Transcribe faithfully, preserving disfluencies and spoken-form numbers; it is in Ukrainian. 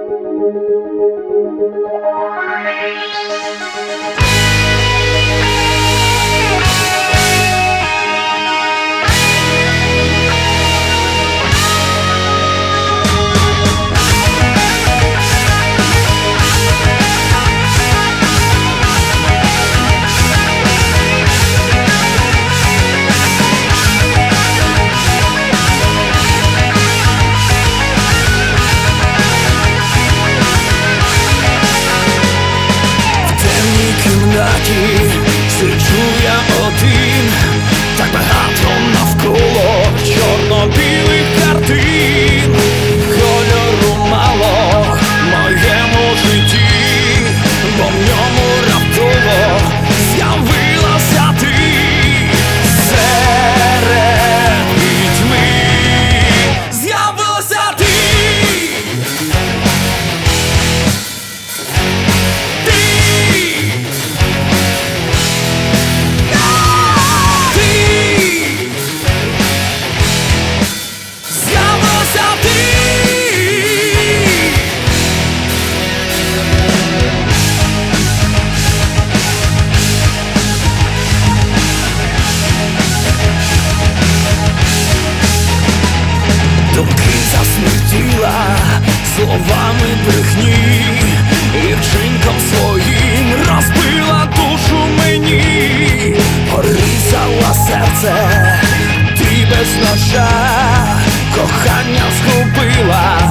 Сиджу я один, так багато навколо чорно-білих картин. Кольору мало в моєму житті, бо в ньому раптово з'явилася ти. Серед пітьми з'явилася ти. Думки засмертіла словами брехні, і вчинком своїм розбила душу мені. Порізала серце, ти без ножа кохання згубила.